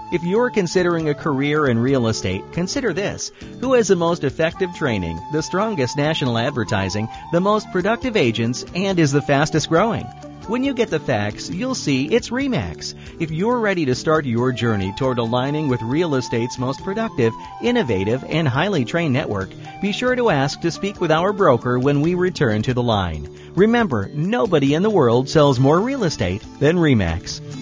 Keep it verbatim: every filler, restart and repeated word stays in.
If you're considering a career in real estate, consider this. Who has the most effective training, the strongest national advertising, the most productive agents, and is the fastest growing? When you get the facts, you'll see it's RE/MAX. If you're ready to start your journey toward aligning with real estate's most productive, innovative, and highly trained network, be sure to ask to speak with our broker when we return to the line. Remember, nobody in the world sells more real estate than RE/MAX.